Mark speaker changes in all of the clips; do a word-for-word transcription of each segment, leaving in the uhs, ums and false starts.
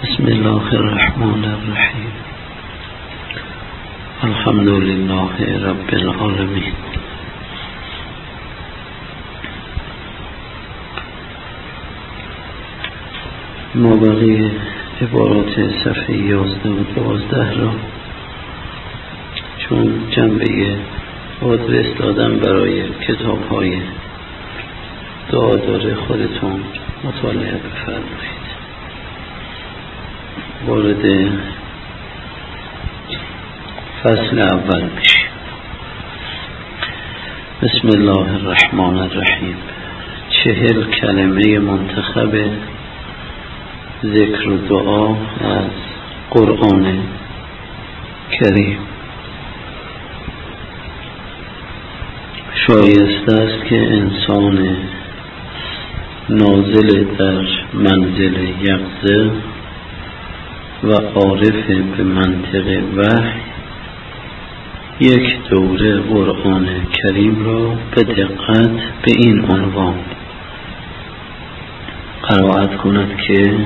Speaker 1: بسم الله الرحمن الرحیم. الحمد لله رب العالمین. ما بقیه عبارات صفحه یازده و دوازده را چون جنبه آدرس دادم برای کتاب های دعا داره خودتون مطالعه بفرمایید. وارد فصل اول میشیم. بسم الله الرحمن الرحیم. چهل کلمه منتخب ذکر و دعا از قرآن کریم. شایسته است که انسان نازل در منزل یقظه و عارف به منطق وحی یک دوره قرآن کریم را به دقت به این عنوان قرائت کند که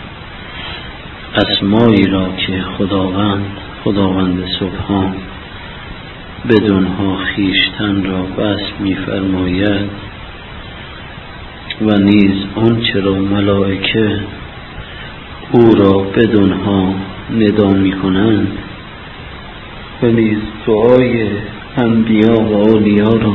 Speaker 1: اسمایی را که خداوند خداوند سبحان بدونها خیشتن را بس می‌فرماید و نیز آنچه را ملائکه او را بدونها ندا می‌کنند و نیز دعای انبیا و اولیا را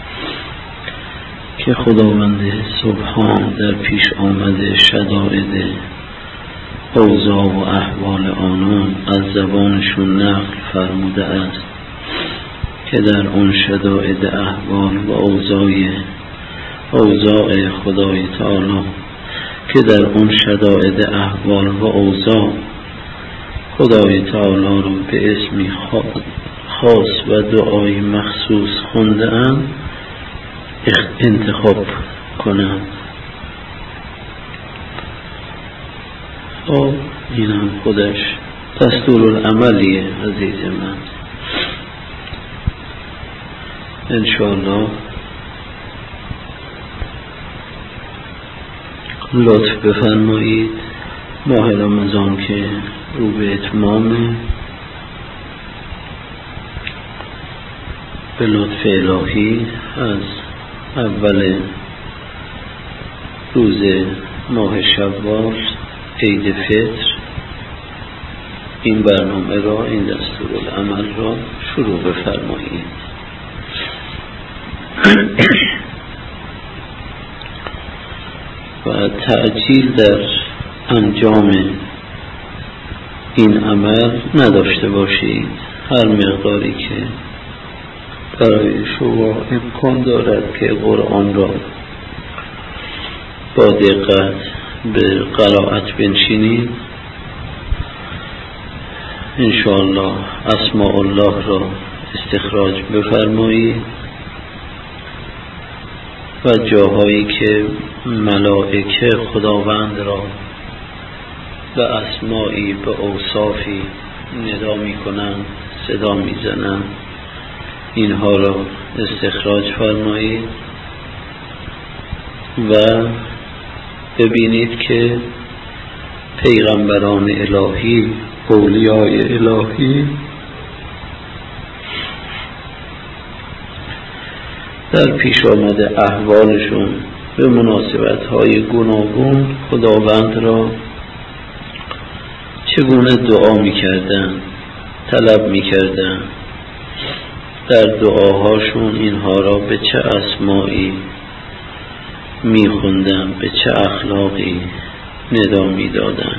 Speaker 1: که خداوند سبحان در پیش آمده شدائد اوضاع و احوال آنان از زبانشون نقل فرموده است که در آن شدائد احوال و اوضاع اوضاع خدای تعالی که در آن شدائد احوال و اوضاع خدای تعالی را به اسمی خاص و دعای مخصوص خونده اند انتخاب کنند. خب این هم خودش دستورالعملیه عزیز من. انشاءالله لطف بفرمایید. ماه رمضان که رو به اتمام، به لطف الهی از اول روز ماه شوال عید فطر این برنامه را، این دستورالعمل را شروع بفرمایید. و تعجیل در انجام این عمل نداشته باشید. هر مقداری که برای شما امکان دارد که قرآن را با دقت به قرائت بنشینید، انشاءالله اسماء الله را استخراج بفرمایید و جاهایی که ملائکه خداوند را به اسمایی به اوصافی ندا می کنند، صدا می زنند، اینها را استخراج فرمایید و ببینید که پیغمبران الهی، اولیای الهی در پیش آمده احوالشون به مناسبت‌های گوناگون خداوند را چگونه دعا می‌کردن، طلب می‌کردن، در دعاهاشون اینها را به چه اسمایی می‌خوندن، به چه اخلاقی ندا می‌دادن،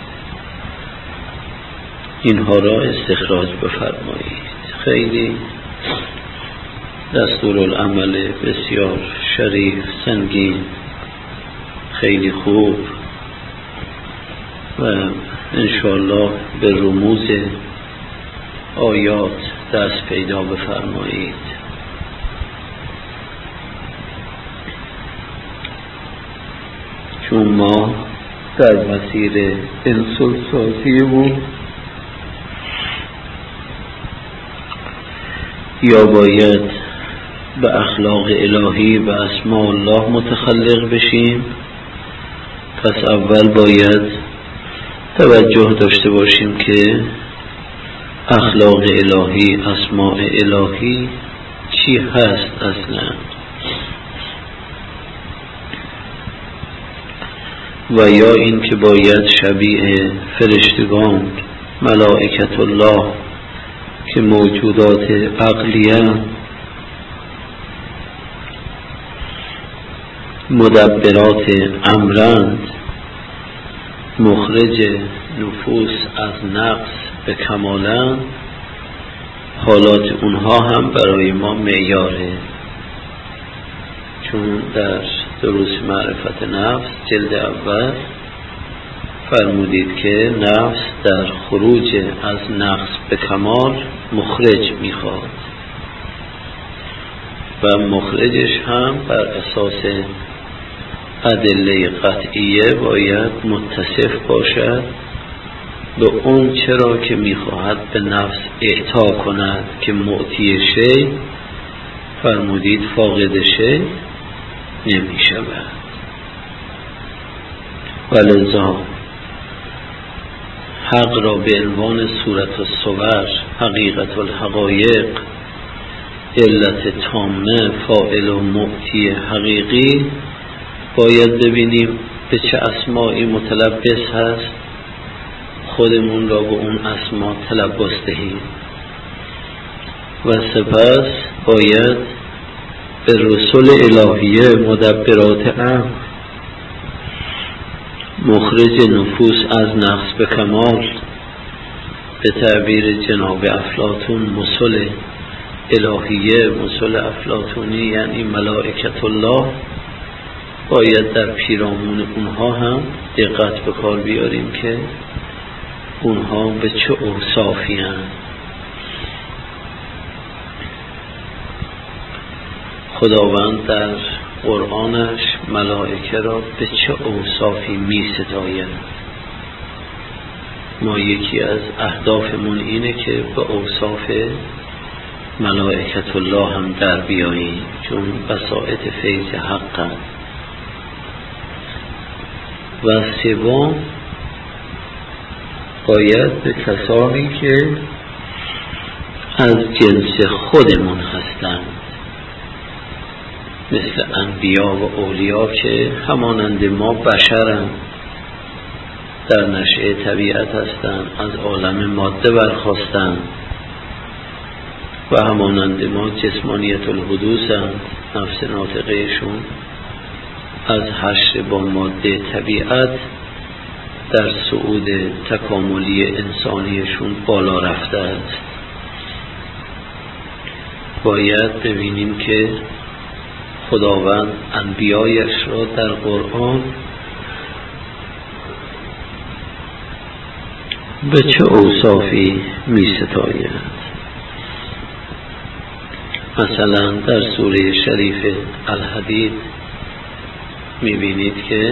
Speaker 1: اینها را استخراج بفرمایید. خیلی دستورالعمل بسیار شریف، سنگین، خیلی خوب و انشاءالله به رموز آیات دست پیدا بفرمایید. چون ما در مسیر انسان‌سازیمون یا باید به اخلاق الهی و اسماء الله متخلق بشیم، پس اول باید توجه داشته باشیم که اخلاق الهی، اسماء الهی چی هست اصلا و یا این که باید شبیه فرشتگان، ملائکت الله که موجودات عقلیه، مدبرات امرند، مخرج نفوس از نقص به کمالند، حالات اونها هم برای ما معیاره. چون در دروس معرفت نفس جلد اول فرمودید که نفس در خروج از نقص به کمال مخرج میخواد و مخرجش هم بر اساس ادله قطعیه باید متصف باشد به اون چرا که میخواهد به نفس اعطا کند که معطی شی، فرمودید فاقد شی نمی شود. ولذا حق را به عنوان صورت الصور، حقیقت الحقایق، علت تامه، فاعل و معطی حقیقی باید ببینیم به چه اسمائی متلبس هست، خودمون را به اون اسما تلبس دهیم و سپس باید به رسول الهیه، مدبرات امر، مخرج نفوس از نقص به کمال، به تعبیر جناب افلاطون مسل الهیه، مسل افلاطونی یعنی ملائکت الله، باید در پیرامون اونها هم دقت به کار بیاریم که اونها به چه اوصافی هستند. خداوند در قرآنش ملائکه را به چه اوصافی می ستاید. ما یکی از اهدافمون اینه که به اوصاف ملائکت الله هم در بیاییم، چون بساطت فیض حق و سوم باید به کسانی که از جنس خودمون هستند مثل انبیا و اولیا که همانند ما بشرند، در نشأه طبیعت هستند، از عالم ماده برخاستند و همانند ما جسمانیت الحدوث هستند، نفس ناطقهشون از حشر با ماده طبیعت در صعود تکاملی انسانیشون بالا رفته است. باید ببینیم که خداوند انبیایش را در قرآن به چه اوصافی می ستاید. مثلا در سوره شریف الحدید می بینید که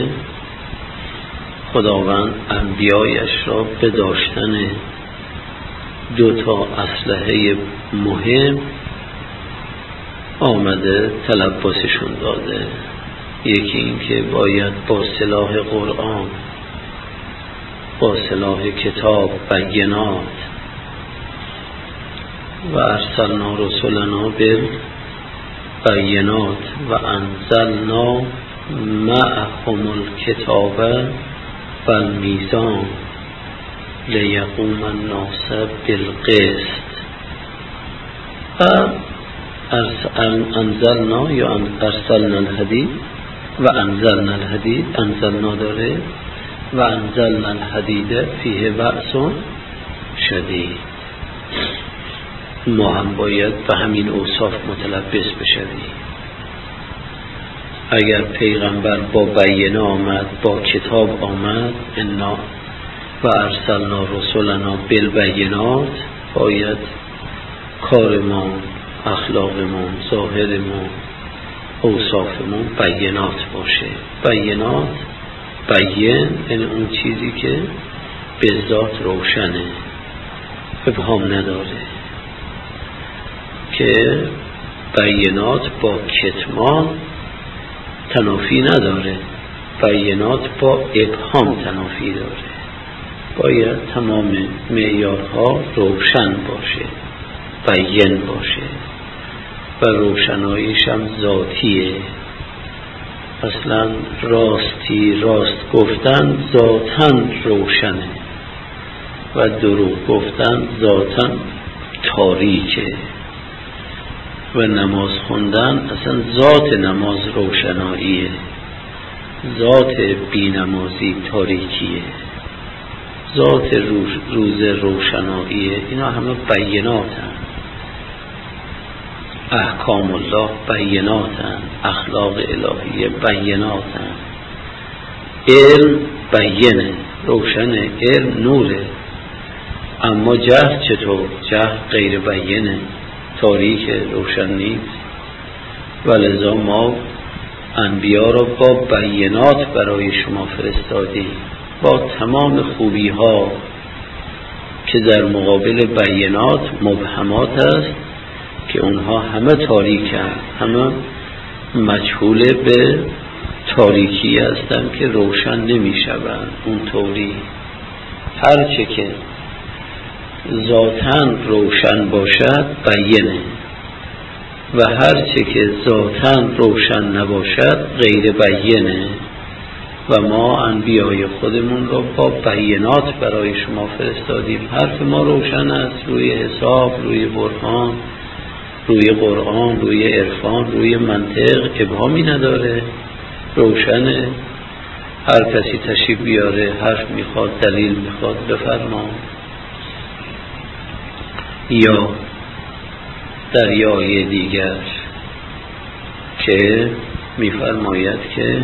Speaker 1: خداوند انبیایش را به داشتن دو تا اسلحه مهم آمده تلبسشون داده. یکی این که باید با سلاح قرآن، با سلاح کتاب بینات و ارسلنا رسولنا بالبینات و انزلنا معهم الکتاب و المیزان لیقوم الناس بالقسط و انزلنا یا ارسلنا الحدید و انزلنا الحدید، انزلنا داره و انزلنا الحدید فیه بأس شدید. ما هم باید به همین اوصاف متلبس بشویم. اگر پیغمبر با بینه آمد، با کتاب آمد، انا و ارسلنا رسولنا بالبینات، باید کارمان، اخلاقمون، ظاهرمون، اوصافمون بینات باشه. بینات، بین یعنی اون چیزی که به ذات روشنه، ابهام نداره، که بینات با کتمان تنافی نداره، بینات با ابهام تنافی داره. باید تمام معیارها روشن باشه، بیان باشه و روشناییش هم ذاتیه. اصلا راستی راست گفتن ذاتاً روشنه و دروغ گفتن ذاتاً تاریکه و نماز خوندن اصلا ذات نماز روشناییه، ذات بینمازی تاریکیه، ذات روز, روز روشناییه. اینا همه بیناتن، احکام الله بیناتن، اخلاق الهیه بیناتن، علم بینه روشنه، علم نوره. اما جهل چطور؟ جهل غیر بینه، تاریک، روشن نیست. ولذا ما انبیا را با بینات برای شما فرستادیم، با تمام خوبی ها که در مقابل بینات مبهمات است که اونها همه تاریکن، همه مجهول به تاریکی هستند که روشن نمی شوند. اون طوری هرچه که ذاتاً روشن باشد بینه و هرچه که ذاتاً روشن نباشد غیر بینه. و ما انبیای خودمون رو با بینات برای شما فرستادیم. حرف ما روشن است، روی حساب، روی برهان، روی قرآن، روی عرفان، روی منطق ابهامی نداره، روشنه. هر کسی تشریف بیاره، حرف میخواد، دلیل میخواد، بفرما. یا دریای دیگر که میفرماید که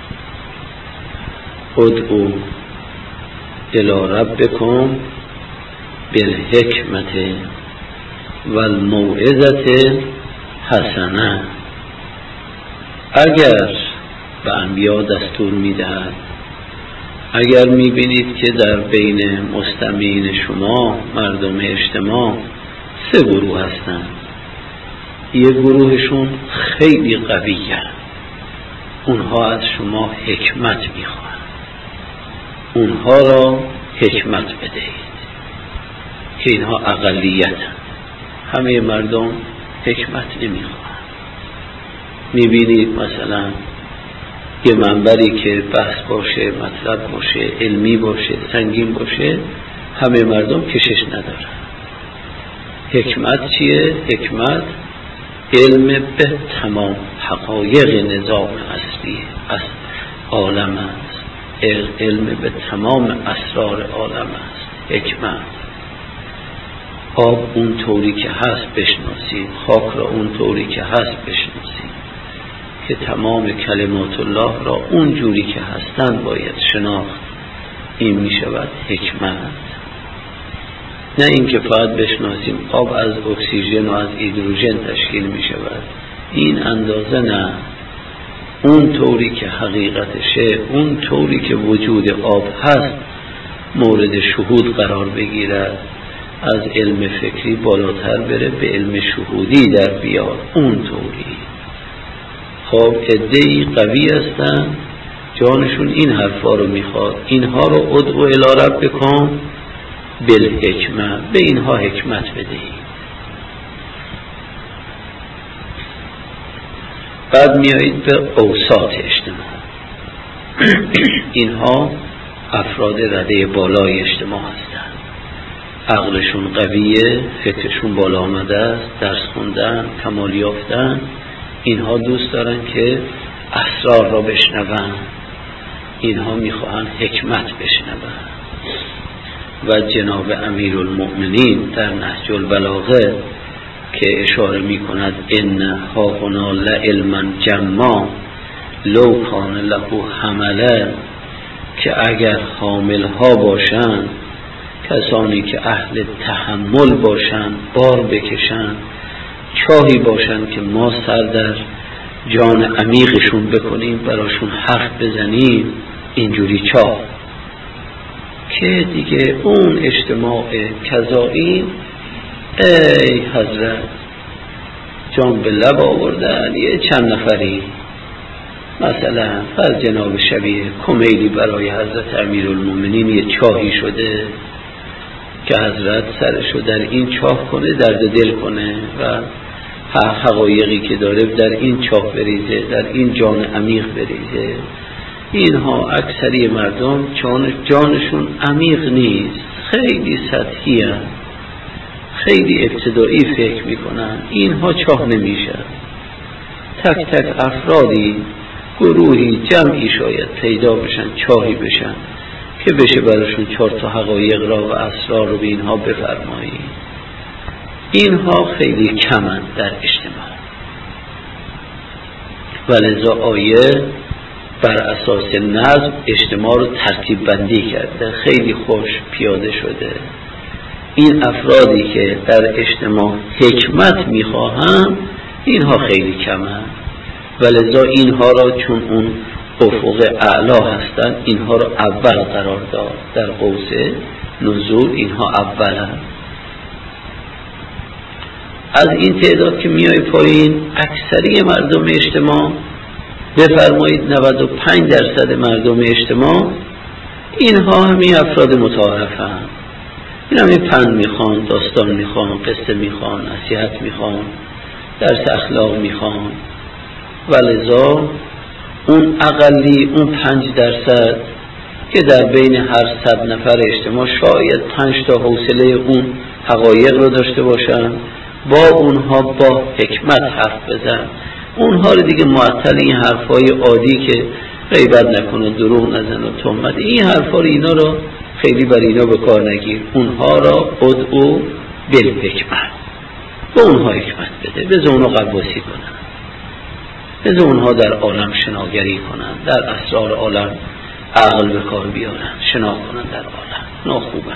Speaker 1: ادعو الی ربکم بالحکمت والموعظة حسنه. اگر به انبیا دستور میدهد، اگر میبینید که در بین مستمعین شما مردم اجتماع سه گروه هستند، یک گروهشون خیلی قویه، اونها از شما حکمت میخوان، اونها را حکمت بدهید که اینها اقلیت، همه مردم حکمت نمیخوان. میبینید مثلا یه منبری که بحث باشه، مطلب باشه، علمی باشه، سنگین باشه، همه مردم کشش ندارن. حکمت چیه؟ حکمت علم به تمام حقایق نظام اصلی از عالم است، علم به تمام اسرار عالم است. حکمت آب اون طوری که هست بشناسید، خاک را اون طوری که هست بشناسید، که تمام کلمات الله را اون جوری که هستند باید شناخت. این می شود حکمت. نه اینکه فقط بشناسیم آب از اکسیژن و از هیدروژن تشکیل می شود، این اندازه نه. اون طوری که حقیقتشه، اون طوری که وجود آب هست مورد شهود قرار بگیرد، از علم فکری بالاتر بره به علم شهودی در بیاد، اون طوری. خب عده‌ای قوی هستن، جانشون این حرفا رو میخواد، اینها رو ادعو الی ربکم بالحکمه، به اینها حکمت بدهید. بعد میایید به اوساط اجتماع. اینها افراد رده بالای اجتماع هستند، عقلشون قویه، فکرشون بالا آمده است، درس خوندن، کمال یافتن. اینها دوست دارن که اسرار را بشنون، اینها میخواهن حکمت بشنون. و جناب امیرالمؤمنین در نهج البلاغه که اشاره میکند ان هاهنا لعلما جما لو کان له حمله، که اگر حامل ها باشند، کسانی که اهل تحمل باشند، بار بکشند، چاهی باشند که ما سر در جان عمیقشون بکنیم، براشون حرف بزنیم، اینجوری چاه که دیگه اون اجتماع کذایی، ای حضرت جان به لب آوردن یه چند نفری، مثلا از جناب شبیه کمیلی برای حضرت امیرالمومنین یه چاهی شده که حضرت سرشو در این چاه کنه، درد دل کنه و حقایقی که داره در این چاه بریزه، در این جان عمیق بریزه. اینها اکثری مردم جان جانشون عمیق نیست، خیلی سطحی هست، خیلی ابتدایی فکر میکنن. اینها چاه نمیشه. تک تک افرادی، گروهی، جمعی شاید پیدا بشن، چاهی بشن که بشه براشون چهار تا حقایق را و اسرار رو به اینها بفرمایی. اینها خیلی کمند در اجتماع. ولذا آیه بر اساس نظم اجتماع رو ترتیب بندی کرده، خیلی خوش پیاده شده. این افرادی که در اجتماع حکمت میخواهند اینها خیلی کمند، ولذا اینها را چون اون افق اعلا هستند اینها را اول قرار داد. در قوس نزول اینها اول هست. از این تعداد که میای پایین، اکثری مردم اجتماع، بفرمایید نود و پنج درصد مردم اجتماع، اینها همین افراد متعارفند. این همین پند میخوان، داستان میخوان، قصه میخوان، نصیحت میخوان، درس اخلاق میخوان. ولذا اون اقلی، اون پنج درصد که در بین هر صد نفر اجتماع شاید پنج تا حوصله اون حقایق رو داشته باشن، با اونها با حکمت حرف بزن. اونها رو دیگه معطل این حرفای عادی که غیبت نکن و دروغ نزن و تهمت، این حرفا رو اینا رو خیلی بر اینا به کار نگیر. اونها را ادعو بالحکمت، به اونها حکمت بده، بذار اونها قواسی کنن، بذار اونها در عالم شناگری کنن، در اسرار عالم عقل به کار بیارن، شنا کنن در عالم. ناخوبن.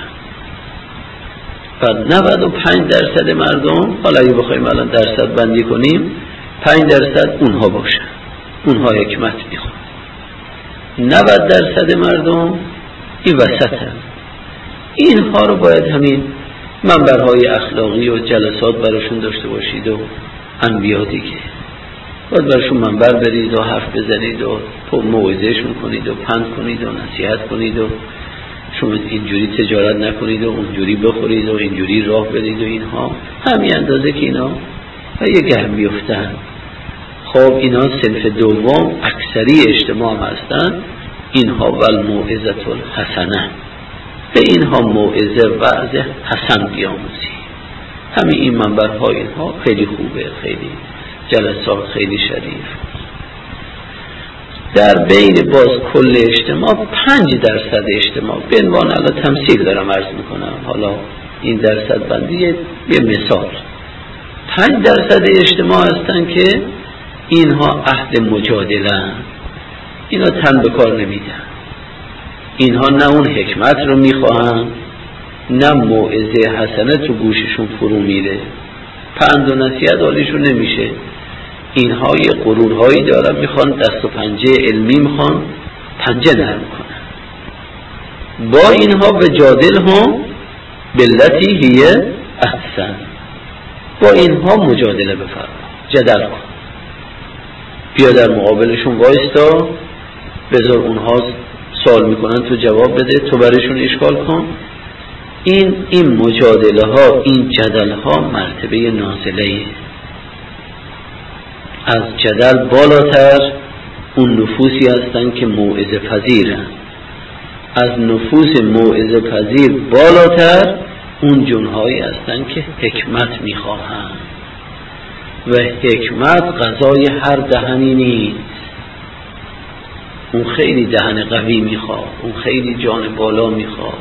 Speaker 1: و نود و پنج درصد مردم، حالا اگه بخوایم الان درصد بندی کنیم، پنج درصد اونها باشن، اونها حکمت میخوان. نود درصد مردم این وسط هست. اینها رو باید همین منبرهای اخلاقی و جلسات براشون داشته باشید و انبیا دیگه باید براشون منبر برید و حرف بزنید و موعظهشون کنید و پند کنید و نصیحت کنید و شما اینجوری تجارت نکنید و اونجوری بخورید و اینجوری راه برید و اینها همین اندازه که اینا و یه گهم بیفتن. خب اینا صنف دوم اکثری اجتماع هم هستن. اینها والموعظة الحسنه، به اینها موعظه وعظ حسن بیاموزی. همین این منبرها اینها خیلی خوبه، خیلی جلسات خیلی شریف. در بین باز کل اجتماع پنج درصد اجتماع، به عنوان الان تمثیل دارم عرض میکنم، حالا این درصد بندی یه مثال، پنج درصد اجتماع هستن که اینها اهل مجادله، اینا تن به کار نمیدن، اینها نه اون حکمت رو میخواهن نه موعظه حسنه تو گوششون فرو میره، پند و نصیحت حالیشون نمیشه. اینها یه غرورهایی دارن، میخوان دست و پنجه علمی، میخوان پنجه نرم کنن. با اینها و جادل هم بلتی هی احسن، با اینها مجادله بفرما، جدل کن، بیا در مقابلشون وایستا، بذار اونها سوال میکنن تو جواب بده، تو برشون اشکال کن. این این مجادله ها، این جدل ها مرتبه نازله، از جدل بالاتر اون نفوسی هستن که موعظه پذیرن، از نفوس موعظه پذیر بالاتر اون جنهایی هستن که حکمت میخواهن و حکمت غذای هر دهنی نیست. اون خیلی دهن قوی میخواد، اون خیلی جان بالا میخواد.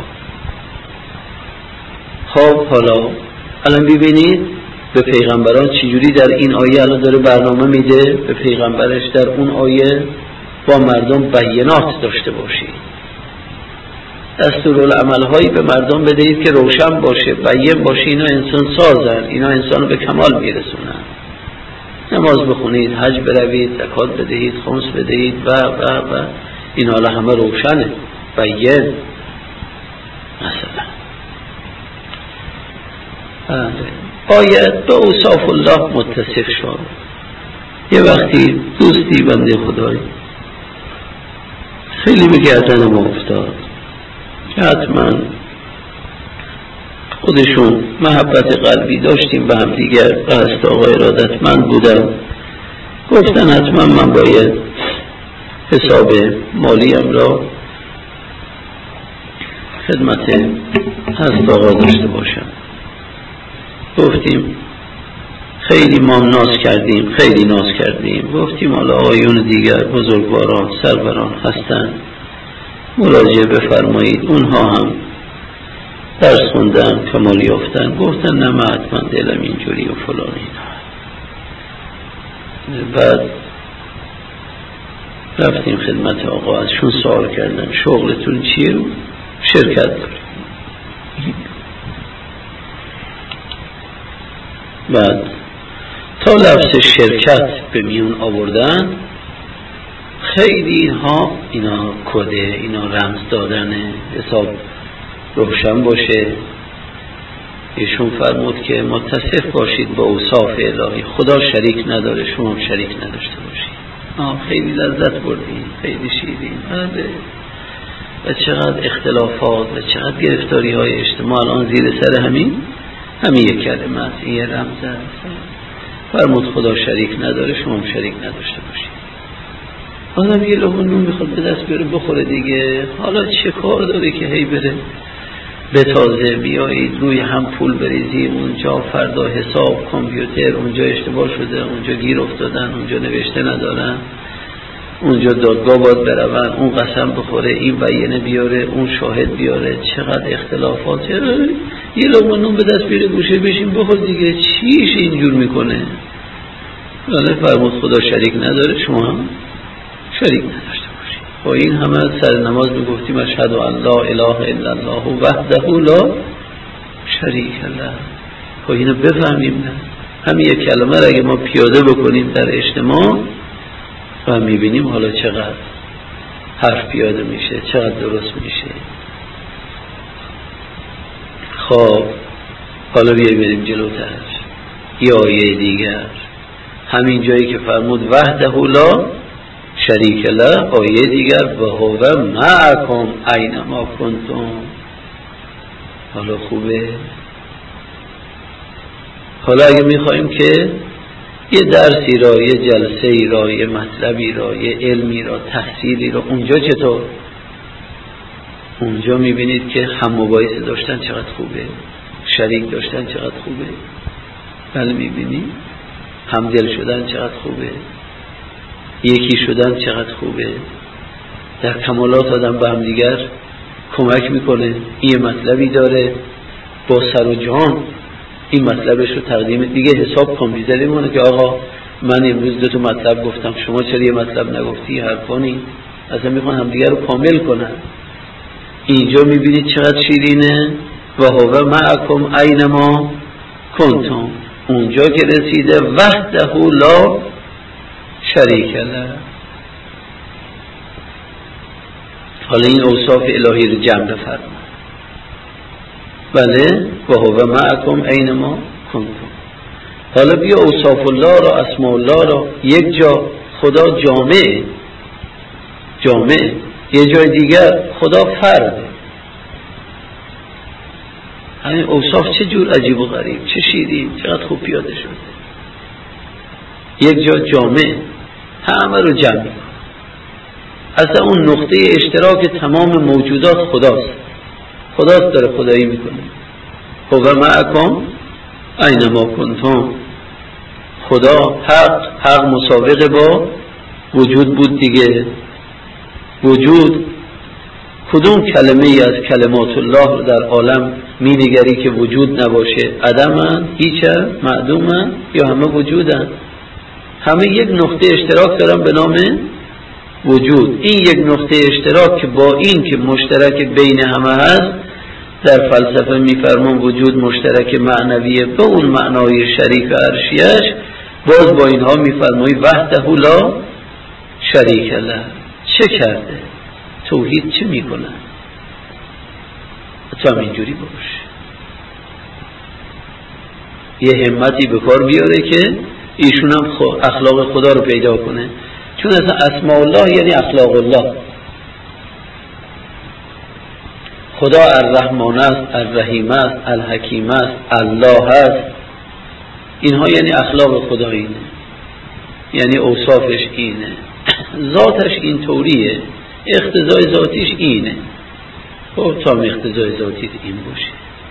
Speaker 1: خب حالا الان ببینید به پیغمبران چجوری در این آیه الان داره برنامه میده به پیغمبرش، در اون آیه با مردم بینات داشته باشید، دستورالعمل هایی به مردم بدهید که روشن باشه، بیان باشه، اینا انسان سازن، اینا انسان رو به کمال میرسونن. نماز بخونید، حج بروید، زکات بدهید، خمس بدهید و و و این حالا همه روشنه، بیان. مثلا آیت به اوصاف الله متصف شد. یه وقتی دوستی بنده خدای خیلی به گردن ما افتاد که حتما خودشون محبت قلبی داشتیم به هم دیگر، قصد آقا ارادتمند بودن، گفتن حتما من باید حساب مالیم را خدمت هست آقا داشته باشم. گفتیم خیلی ما ناز کردیم، خیلی ناز کردیم، گفتیم حالا آقایون دیگر بزرگواران سروران هستن، مراجعه بفرمایید، اونها هم درس خوندن کمال یافتن. گفتن نه من حتما دلم اینجوری و فلانی. بعد رفتیم خدمت آقا، ازشون سوال کردم شغلتون چیه؟ شرکت داریم. بعد تا لفظ شرکت به میون آوردن خیلی اینها اینا کده، اینا رمز دادنه، حساب روشن باشه. ایشون فرمود که متصف باشید با اوصاف الهی، خدا شریک نداره، شما هم شریک نداشته باشید. آه خیلی لذت بردیم، خیلی شیرین. بله و چقدر اختلافات و چقدر گرفتاری های اجتماع الان زیر سر همین همین یک کلمه است، این یه رمز است. فرمود خدا شریک نداره، شما هم شریک نداشته باشید. آدم یه لقمه نون میخواد به دست بیاره بخوره دیگه، حالا چه کار داره که هی بره به تازه بیایید روی هم پول بریزیم، اونجا فردا حساب کامپیوتر، اونجا اشتباه شده، اونجا گیر افتادن، اونجا نوشته ندارن، اونجا دادگاه باید برون، اون قسم بخوره، این بیانه بیاره، اون شاهد بیاره، چقدر اختلافات. یه لقمه نون به دست بیاره گوشه بشیم بخور دیگه، چیش اینجور میکنه؟ ولی فرمود خدا شریک نداره، شما هم شریک نداشته باشید. با این همه سر نماز میگفتیم اشهد ان لا اله الا الله وحده لا شریک له. خب اینو بفهمیم نه؟ همین یک کلمه را اگه ما پیاده بکنیم در اجتماع و میبینیم حالا چقدر حرف پیاده میشه، چقدر درست میشه. خب حالا بیایی بریم جلوتر. یه آیه دیگر همین جایی که فرمود وحده لا شریک له، آیه دیگر و هو معکم اینما کنتم. حالا خوبه؟ حالا اگه میخوایم که یه درسی را، یه جلسه ای را، یه مطلبی را، یه علمی را، تحصیلی را، اونجا چطور؟ اونجا میبینید که هم مباحثه داشتن چقدر خوبه، شریک داشتن چقدر خوبه. بله میبینید هم دل شدن چقدر خوبه، یکی شدن چقدر خوبه. در کمالات آدم به هم دیگر کمک میکنه. این مطلبی داره با سر و جان این مطلبش رو تقدیم دیگه حساب کامپیوتری مونه که آقا من امروز دو تا مطلب گفتم، شما چرا یه مطلب نگفتی؟ حرفانی اصلا میخوان هم دیگر رو کامل کنن. اینجا میبینید چقدر شیرینه و هو معکم اینما کنتم. اونجا که رسیده وحده لا شریک له. حالا این اوصاف الهی رو جمع بفرمایید. بله و هو معکم اینما کنتم. حالا بیا اوصاف الله را، اسماء الله را یک جا خدا جامع جامع، یه جای دیگر خدا فرد. همین اوصاف چه جور عجیب و غریب، چه شیرین، چقدر خوب پیاده شده. یک جا جامع همه رو جمع می‌کنه. اصلا اون نقطه اشتراک تمام موجودات خداست. خداست داره خدایی میکنه. هو معکم اینما کنتم. خدا حق حق مسابقه با وجود بود دیگه. وجود کدوم کلمه ای از کلمات الله رو در عالم می نگری که وجود نباشه؟ عدمن، هیچن، معدومن یا همه وجودن؟ همه یک نقطه اشتراک دارن به نام وجود. این یک نقطه اشتراک که با این که مشترک بین همه هست، در فلسفه میفرمان وجود مشترک معنویه به اون معنای شریک عرشیش، باز با اینها میفرمایی وحده لا شریک له. چه کرده؟ توحید چه میکنه؟ تو هم اینجوری باش، یه همتی به کار بیاره که ایشون هم اخلاق خدا رو پیدا کنه. چون اصلا اسماء الله یعنی اخلاق الله. خدا الرحمن است، الرحیم است، الحکیم است، الله است. اینها یعنی اخلاق خدا اینه، یعنی اوصافش اینه، ذاتش این طوریه، اقتضای ذاتیش اینه. خب تا اقتضای ذاتیت این باشه.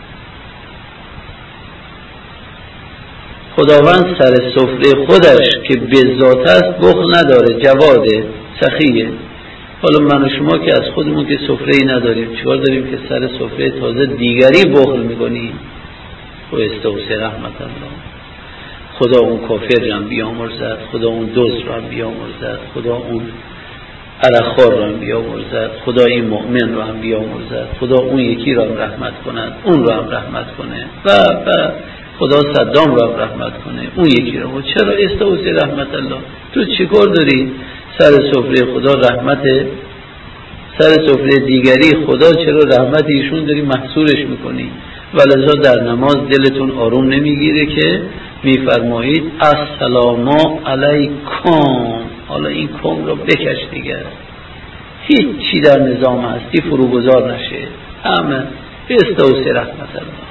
Speaker 1: خداوند سر سفره خودش که به ذات است بخل نداره، جواده، سخیه. حالا من و شما که از خودمون که سفره‌ای نداریم، چیکار داریم که سر سفره تازه دیگری بخل میکنیم؟ و استوسی رحمت الله. خدا اون کافر رو هم بیامرزد، خدا اون دزد رو هم بیامرزد، خدا اون عرقخوار رو هم بیامرزد، خدا این مؤمن رو هم بیامرزد، خدا اون یکی رو هم رحمت کند، اون رو هم رحمت کنه و و خدا صدام رو هم رحمت کنه، اون یکی رو. چرا استوسی رحمت الله؟ تو چیکار داری سر سفره خدا رحمت، سر سفره دیگری خدا چرا رحمت ایشون داری محصورش میکنی؟ ولذا در نماز دلتون آروم نمیگیره که میفرمایید السلام علیکم. حالا این کم رو بکش دیگه، هیچ چی در نظام هستی فروگذار نشه، همه استوسی رحمت الله.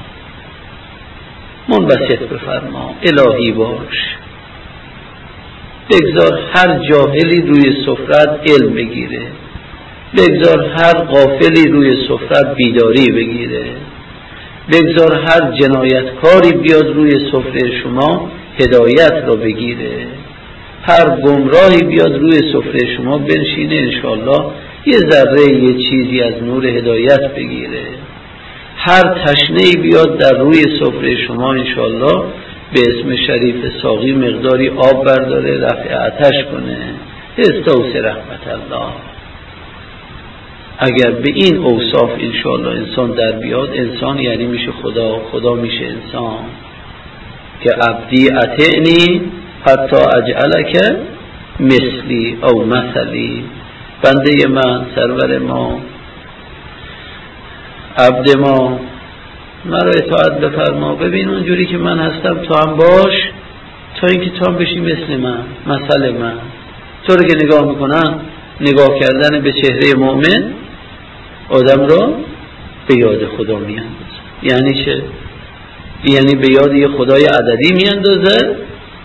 Speaker 1: منبسط بفرما، الهی باش، بگذار هر جاهلی روی سفرت علم بگیره، بگذار هر غافلی روی سفرت بیداری بگیره، بگذار هر جنایتکاری بیاد روی سفره شما هدایت رو بگیره، هر گمراهی بیاد روی سفره شما بنشینه انشاءالله یه ذره یه چیزی از نور هدایت بگیره، هر تشنه‌ای بیاد در روی سفره شما انشاءالله به اسم شریف ساقی مقداری آب برداره رفع آتش کنه. استوسی رحمت الله. اگر به این اوصاف انشاءالله انسان در بیاد، انسان یعنی میشه خدا، خدا میشه انسان. که عبدی اطعنی حتی اجعلک مثلی او مثلی، بنده من، سرور ما، عبد ما، مرا اطاعت بفرما، ببین اونجوری که من هستم تو هم باش، تا اینکه تو هم بشی مثل من، مثل من. تو رو که نگاه میکنن، نگاه کردن به چهره مؤمن آدم را به یاد خدا میاندازه. یعنی چه؟ یعنی به یاد یه خدای عددی میاندازه.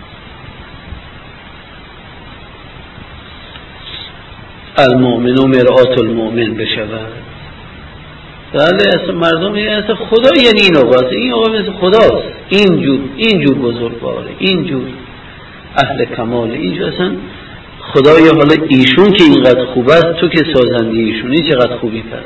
Speaker 1: المؤمن و مرآت المؤمن بشود. بله اصلا مردم یعنی اصلا خدا یعنی این آقا، این آقا مثل خداست، اینجور اینجور بزرگواره، اینجور اهل کمال، اینجور اصلا خدایا. حالا ایشون که اینقدر خوب است، تو که سازنده ایشونی چقدر خوبی پس.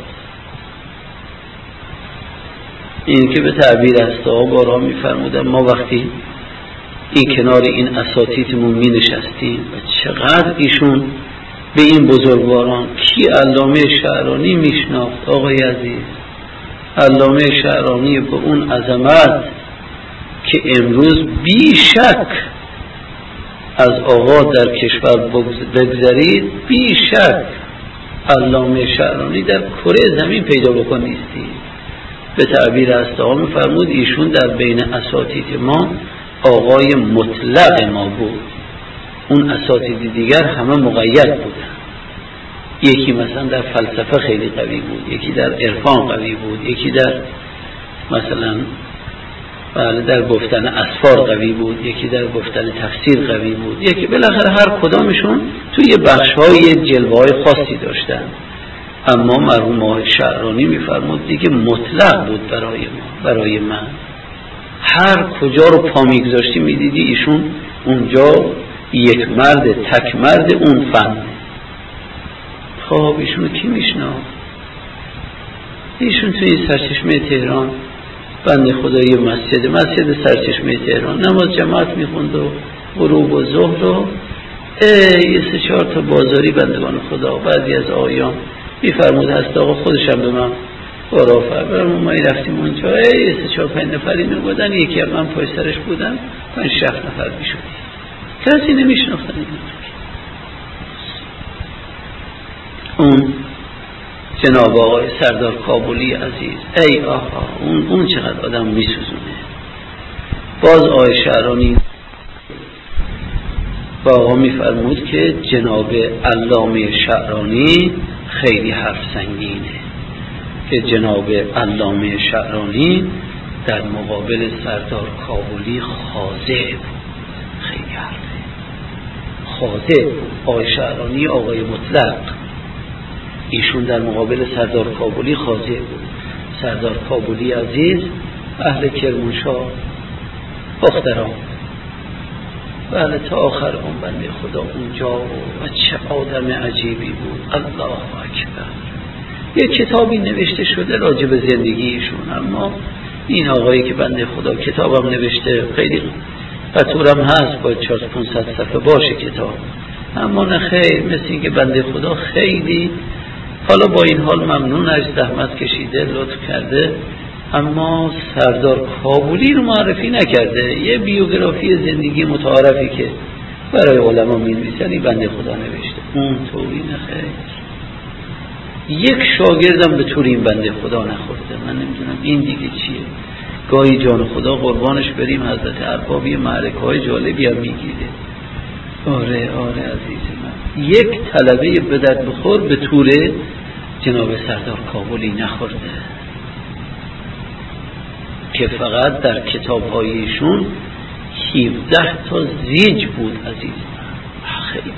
Speaker 1: این که به تعبیر اصحاب بارها میفرمودن ما وقتی این کنار این اساتیدمون می نشستیم و چقدر ایشون به این بزرگواران، کی علامه شعرانی میشناخت آقای عزیز، علامه شعرانی به اون عظمت که امروز بی شک از آقا در کشور بگذارید، بی شک علامه شعرانی در کره زمین پیدا بکن نیستی. به تعبیر اصحاب میفرمود ایشون در بین اساتید ما آقای مطلق ما بود، اون اساتید دیگر همه مقید بودن. یکی مثلا در فلسفه خیلی قوی بود، یکی در عرفان قوی بود، یکی در مثلا بله در گفتن اسفار قوی بود، یکی در گفتن تفسیر قوی بود، یکی بالاخره هر کدامشون توی بخش‌های جلوه‌های خاصی داشتن. اما مرحوم آقای شعرانی میفرمود دیگه مطلق بود برای ما، برای من. هر کجا رو پا میگذاشتی میدیدی ایشون اونجا یک مرد، تک مرد اون فن. خب ایشونو کی میشناخت؟ ایشون توی سرچشمه تهران بنده خدای مسجد مسجد سرچشمه تهران نماز جماعت میخوند و غروب و ظهر و یه سه چهار تا بازاری بندگان خدا بعضی از آیام میفرمود هست آقا خودشم به من برافر برمون ما رفتیم اونجا یه سه چهار پنج نفری میبودن، یکی هم من پای سرش بودم، پنج شخص نفر میشودی، کسی نمیشناختن این. اون جناب آقای سردار کابلی عزیز، ای آقا اون, اون چقدر آدم میسوزونه. باز آقای شعرانی با آقا میفرمود که جناب علامه شعرانی خیلی حرف سنگینه، که جناب علامه شعرانی در مقابل سردار کابلی خاضع بود. خیلی حرفه خاضع. آقای شعرانی آقای مطلق، ایشون در مقابل سردار کابلی خاضع بود. سردار کابلی عزیز اهل کرمانشاه دختران، بله تا آخر اون بنده خدا اونجا و چه آدم عجیبی بود. الله اکبر. یک کتابی نوشته شده راجع به زندگی ایشون، اما این آقایی که بنده خدا کتابم نوشته خیلی قطورم هست، باید چهارصد پانصد صفحه باشه کتاب، اما نه خیر، مثل این که بنده خدا خیلی حالا با این حال ممنونش، زحمت کشیده، لطف کرده، اما سردار کابلی رو معرفی نکرده. یه بیوگرافی زندگی متعارفی که برای علما می‌نویسن بنده خدا نوشته، اون طوری نخیر. یک شاگردم به طور این بنده خدا نخورده. من نمیدونم این دیگه چیه. گاهی جان خدا قربانش بریم، حضرت اربابی معرکه های جالبی هم میگیره. آره آره عزیز من، یک طلبه به درد بخور به طور جناب سردار کابلی نخورده که فقط در کتاب هایشون هفده تا زیج بود. عزیز من خیلی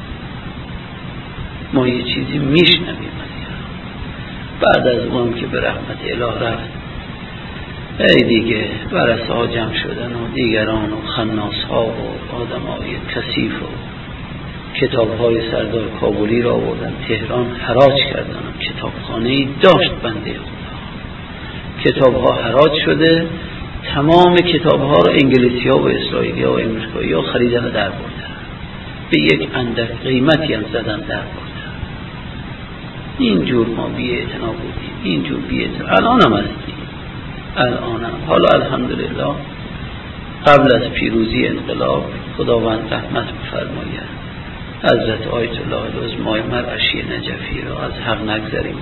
Speaker 1: ما یه چیزی میشنویم بعد از اون که به رحمت اله رفت، ای دیگه ورثه ها جمع شدن و دیگران و خناس ها و آدم های کثیف و کتاب های سردار کابلی را آوردن تهران حراج کردن. کتابخانه‌ای داشت بنده خدا، کتاب ها حراج شده، تمام کتاب ها را انگلیسی ها و اسرائیلی ها و امریکایی ها خریدن و در بردن، به یک اندک قیمتی هم زدن در بردن. اینجور ما بی اعتنا بودیم، اینجور بی اعتنا الان هم هستیم. الان هم حالا الحمدلله قبل از پیروزی انقلاب خداوند رحمت بفرماید حضرت آیت الله العظمای مرعشی نجفی را از حق نگذریم.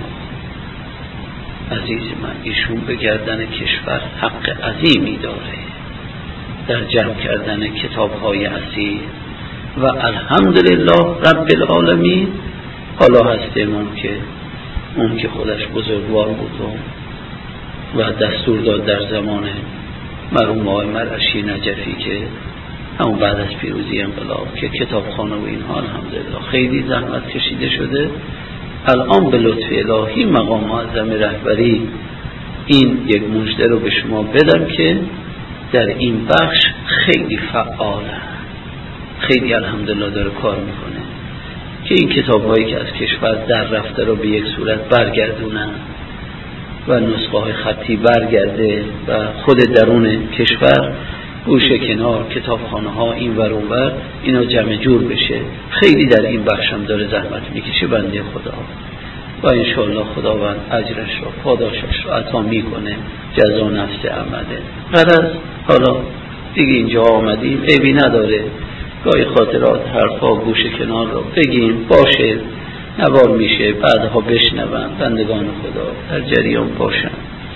Speaker 1: عزیز من ایشون به گردن کشور حق عظیمی داره در جمع کردن کتاب‌های اصیل و الحمدلله رب العالمین. حالا هست امام که اون که خودش بزرگوار بود و دستور داد در زمان مرحوم آقای مرعشی نجفی که همون بعد از پیروزی انقلاب که کتابخانه و اینها الحمدلله خیلی زحمت کشیده شده. الان به لطف الهی مقام معظم رهبری این یک مژده رو به شما بدم که در این بخش خیلی فعاله، خیلی الحمدلله داره کار میکنه که این کتاب هایی که از کشور در رفته رو به یک صورت برگردونن و نسخه های خطی برگرده و خود درون کشور گوشه کنار کتابخانه ها این ور اون ور اینا جمع جور بشه. خیلی در این بخش هم داره زحمت میکشه بنده خدا و انشاءالله خداوند اجرش رو پاداشش رو عطا میکنه. جزا نفس عمله. غرض حالا دیگه اینجا آمدیم عیبی نداره گاهی خاطرات حرفا گوشه کنار رو بگیم، باشه نوار میشه بعدها بشنون بندگان خدا در جریان باشن.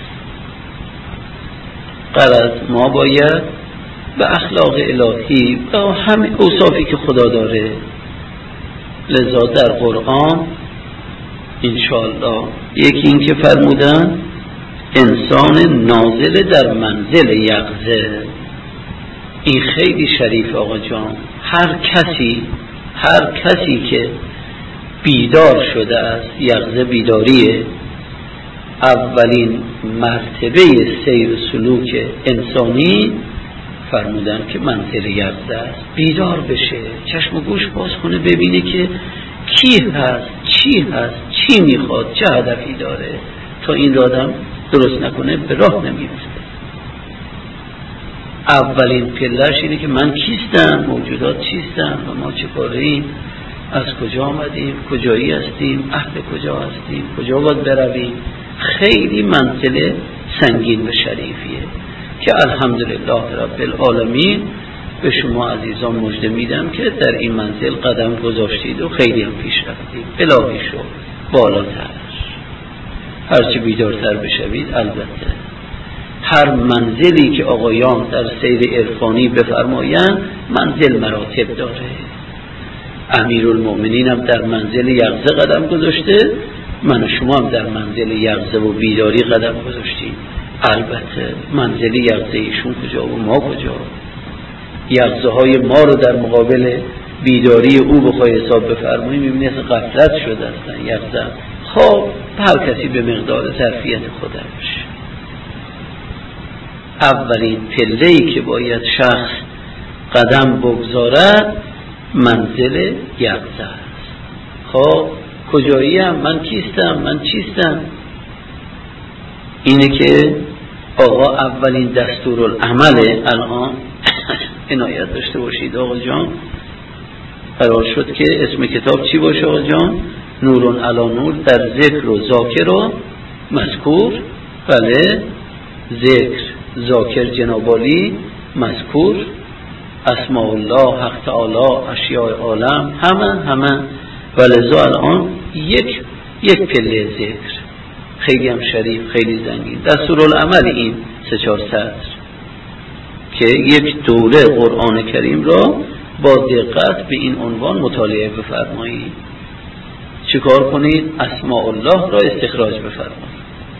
Speaker 1: غرض ما باید به اخلاق الهی و همه اوصافی که خدا داره، لذا در قرآن انشاءالله یکی این که فرمودن انسان نازل در منزل یقظه. این خیلی شریف آقا جان. هر کسی هر کسی که بیدار شده است، یقظه بیداریه، اولین مرتبه سیر سلوک انسانی فرمودن که منزل یقظه است. بیدار بشه، چشم و گوش باز کنه ببینه که کی هست، چی هست، چی میخواد، چه هدفی داره. تا این را آدم درست نکنه به راه نمیفته. اولین پله‌اش اینه که من کیستم، موجودات چیستم و ما چه کاره‌ایم، از کجا آمدیم، کجایی هستیم، اهل کجا هستیم، کجا باید برویم. خیلی منزل سنگین و شریفیه که الحمدلله رب العالمین به شما عزیزان مژده میدم که در این منزل قدم گذاشتید و خیلی هم پیش رفتید. الهی شو بالاتر، هرچی بیدارتر بشوید. البته هر منزلی که آقایان در سیر عرفانی بفرمایند منزل مراتب داره. امیرالمؤمنین هم در منزل یقظه قدم گذاشته من و شما هم در منزل یقظه و بیداری قدم گذاشتیم. البته منزل یقظه ایشون کجا و ما کجا؟ یقظه های ما رو در مقابل بیداری او بخوای حساب بفرماییم میبینی اصلا غفلت شده هستن یقظه. خب هر کسی به مقدار ظرفیت خودش. اولین پله‌ای که باید شخص قدم بگذارد منزل یقظه است. خب کجاییم؟ من کیستم؟ من چیستم؟ اینه که آقا اولین دستورالعمله. الان عنایت داشته باشید آقا جان، قرار شد که اسم کتاب چی باشه آقا جان؟ نورون علی نور در ذکر و ذاکر و مذکور. بله، ذکر، ذاکر جنابالی، مذکور اسماء الله، حق تعالی، اشیاء عالم، همه همه. ولذا الان یک یک پله ذکر، خیلی هم شریف، خیلی زنگین. دستورالعمل این سه چهار سطر که یک دوره قرآن کریم را با دقت به این عنوان مطالعه بفرمایید. چیکار کنید؟ اسماء الله را استخراج بفرمایید.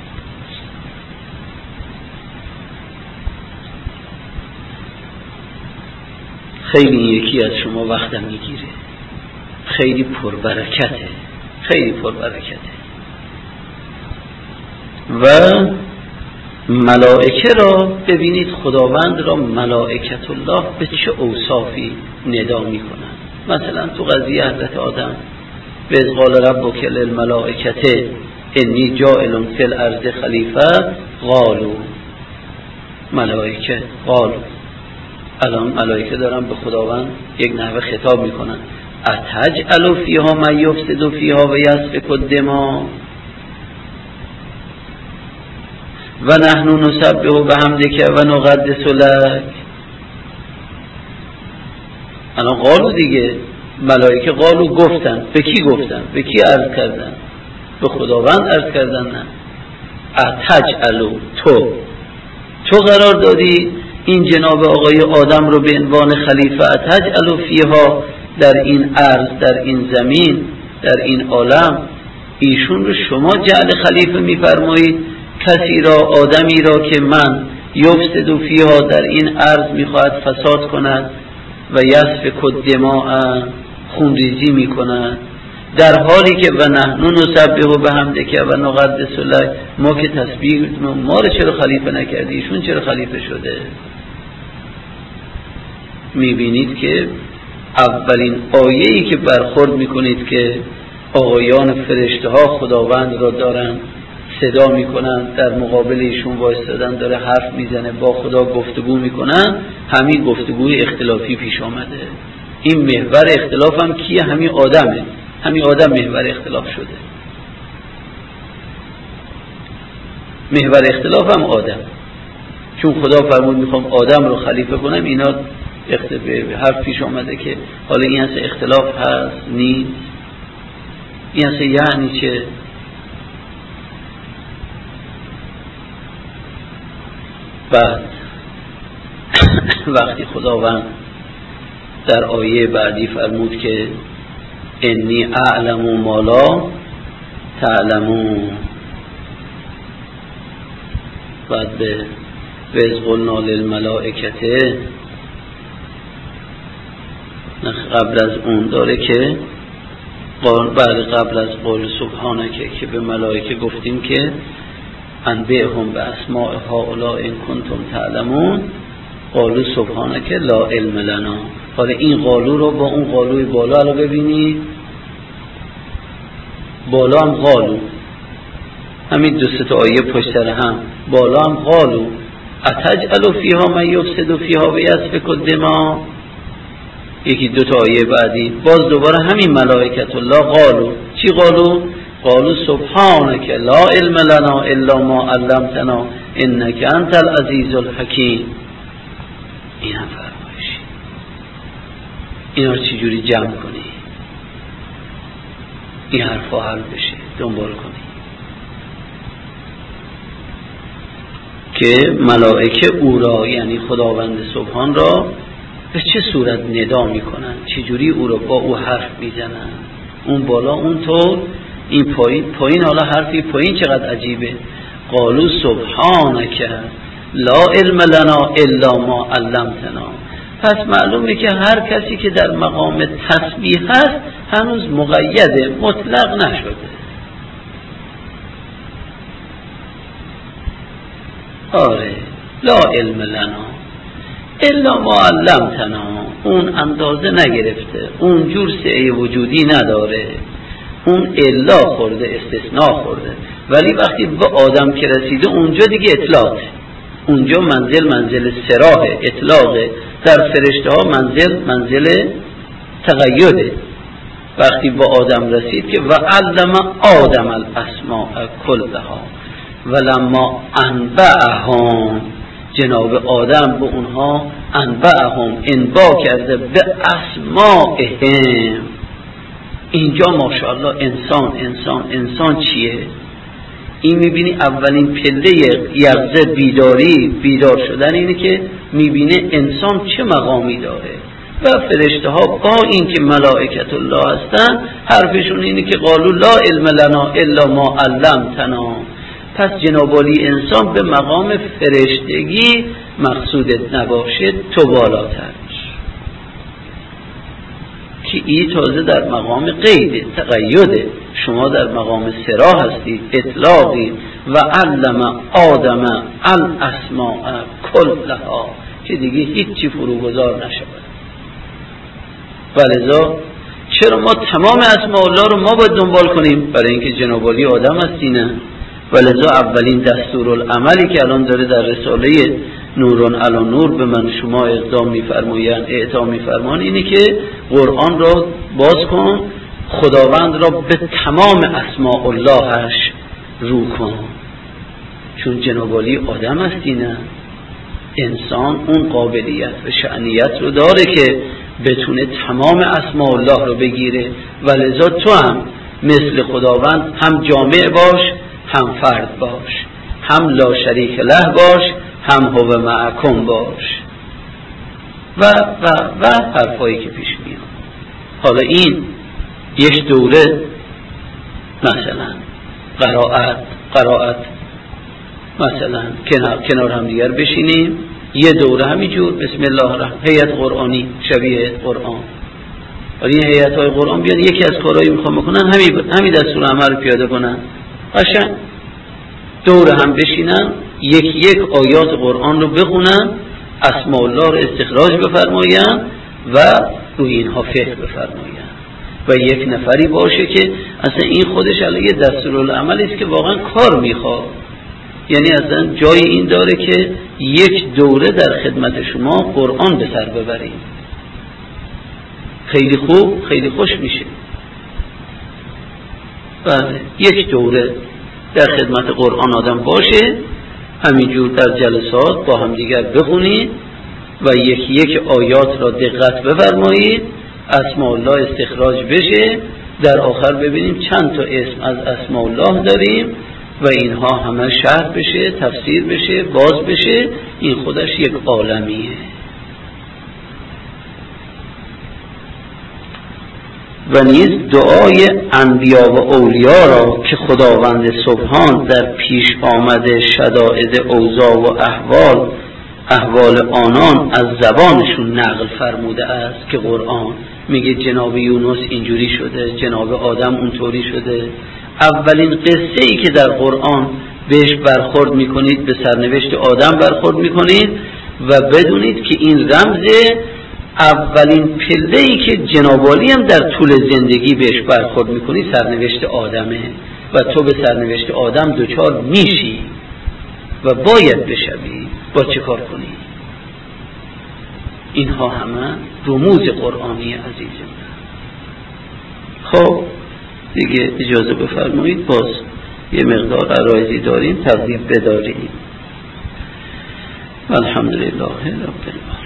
Speaker 1: خیلی یکی از شما وقتم میگیره، خیلی پربرکته، خیلی پربرکته. و ملائکه را ببینید، خداوند را ملائکت الله به چه اوصافی ندا میکنند. مثلا تو قضیه حضرت آدم، و اذ قال ربک للملائکه انی جاعل فی الارض خلیفه قالوا، ملائکه قالوا. الان ملائکه دارن به خداوند یک نحوه خطاب میکنن، اتجعل فیها من یفسد فیها و یسفک الدماء و نحن نسبح بحمدک و نقدس لک. الان قالوا دیگه، ملائکه قالوا گفتن. به کی گفتن؟ به کی عرض کردن؟ به خداوند عرض کردن. نه، اتجعل، تو تو قرار دادی این جناب آقای آدم رو به عنوان خلیفه، اتجعل فیها، در این ارض، در این زمین، در این عالم، ایشون رو شما جعل خلیفه میفرمایید، کسی را، آدمی را که من یفسد فیها، در این ارض میخواهد فساد کند، و یسفک الدماء، خونریزی میکند، در حالی که و نحن نسبح بحمدک و نقدس لک، ما که تسبیح، ما رو چرا خلیفه نکردی؟ ایشون چرا خلیفه شده؟ میبینید که اولین آیه‌ای که برخورد میکنید که آقایان فرشته ها خداوند را دارن صدا میکنن، در مقابل ایشون وایستادن، داره حرف میزنه، با خدا گفتگو میکنن، همین گفتگوی اختلافی پیش آمده. این محور اختلاف هم کیه؟ همین آدمه. همین آدم محور اختلاف شده. محور اختلاف هم آدم، چون خدا فرمود میخوام آدم رو خلیفه کنم. اینا حرف پیش آمده که حالا این هست اختلاف هست نیست، این هست یعنی چه؟ بعد وقتی خداوند در آیه بعدی فرمود که انی اعلم ما لا تعلمون، بعد به وَإِذْ قُلْنَا لِلْمَلَائِكَةِ، قبل از اون داره که بعد قبل از قول سبحانکه که به ملائکه گفتیم که انبئهم باسماء هؤلاء ان کنتم تعلمون، قالوا سبحانک لا علم لنا. حالا این قالو رو با اون قالوی بالا رو ببینید، بالا هم قالو، همین دو سه تا آیه پشت سر هم، بالا هم قالو اتجعل فیها من یفسد فیها و یسفک الدماء، یکی دو تا آیه بعدی باز دوباره همین ملائکت الله قالو. چی قالو؟ قالو سبحانک لا علم لنا الا ما علمتنا انک انت العزیز الحکیم. این هم فرمایشی. اینا رو چجوری جمع کنی؟ این حرفا حل بشه، دنبال کنی که ملائکه او را، یعنی خداوند سبحان را، به چه صورت ندا میکنن، چجوری او را با او حرف میزنن، اون بالا اون طور این پایین پایین حالا حرفی پایین چقدر عجیبه. قالوا سبحانك لا علم لنا الا ما علمتنا. پس معلومه که هر کسی که در مقام تسبیح هست هنوز مقیده، مطلق نشده. آره لا علم لنا الا ما علمتنا، اون اندازه نگرفته، اون جور سعی وجودی نداره، اون الا خورده، استثناء خورده. ولی وقتی به آدم که رسیده اونجا دیگه اطلاقه، اونجا منزل منزل سراح اطلاقه. در فرشته ها منزل منزل تقیده. وقتی به آدم رسید که و علم آدم الاسماء کلها ولما انبأهم، جناب آدم به اونها انبأهم انبا کرده به اسمائهم. اینجا ماشاءالله انسان انسان انسان چیه؟ این میبینی اولین پله یقظه بیداری بیدار شدن اینه که میبینه انسان چه مقامی داره. و فرشته ها با این که ملائکت الله هستن حرفشون اینه که قالوا لا علم لنا الا ما علمتنا. پس جنابالی انسان به مقام فرشتگی مقصودت نباشه تو بالاتر که ای تازه در مقام قید تقیده، شما در مقام سرا هستید، اطلاقی. و علم آدم الاسماء کلها، که دیگه هیچی فروگذار نشود. ولذا چرا ما تمام اسماء الله رو ما باید دنبال کنیم؟ برای اینکه جنابالی آدم هستی نه. ولذا اولین دستورالعملی که الان داره در رساله نورون علی نور به من شما اقدام می‌فرمایند اعطا می‌فرمان اینه که قرآن را باز کن، خداوند را به تمام اسماء اللهش رو کن. چون جنابالی آدم هستی نه، انسان اون قابلیت و شأنیت رو داره که بتونه تمام اسماء الله رو بگیره. ولذا تو هم مثل خداوند هم جامع باش، هم فرد باش، هم لا شریک له باش، هم هو معکم باش و و و حرفایی که پیش میاد. حالا این یک دوره مثلا قرائت قرائت مثلا کنار کنار هم دیگر بشینیم یه دوره همینجور بسم الله الرحمن هیئت قرآنی شبیه قرآن. ولی این هیئت های قرآن بیان یکی از کارهایی میخوام بکنن همین همین دستور عمل رو پیاده کنن، قشنگ دوره هم بشینن یک یک آیات قرآن رو بخونن، اسماء الله رو استخراج بفرمایند و روی اینها فقه بفرمایند. و یک نفری باشه که اصلا این خودش علیه دستورالعملی است که واقعا کار میخواد. یعنی اصلا جای این داره که یک دوره در خدمت شما قرآن به سر ببریم. خیلی خوب، خیلی خوش میشه. بله، یک دوره در خدمت قرآن آدم باشه، همینجور در جلسات با هم دیگر بخونید و یک یک آیات را دقت بفرمایید، اسماء الله استخراج بشه، در آخر ببینیم چند تا اسم از اسماء الله داریم و اینها همه شرح بشه، تفسیر بشه، باز بشه. این خودش یک عالمیه. و نیز دعای انبیا و اولیا را که خداوند سبحان در پیش آمده شدائد اوضاع و احوال احوال آنان از زبانشون نقل فرموده است. که قرآن میگه جناب یونس اینجوری شده، جناب آدم اونطوری شده. اولین قصه ای که در قرآن بهش برخورد میکنید به سرنوشت آدم برخورد میکنید و بدونید که این رمز اولین پله ای که جنابالی هم در طول زندگی بهش برخورد میکنی سرنوشت آدمه و تو به سرنوشت آدم دوچار میشی و باید بشوی. با چه کار کنی؟ اینها همه رموز قرآنی عزیزم. خب دیگه اجازه بفرمایید باز یه مقدار عرایزی داریم تقدیم بداریم. الحمدلله رب العالمین.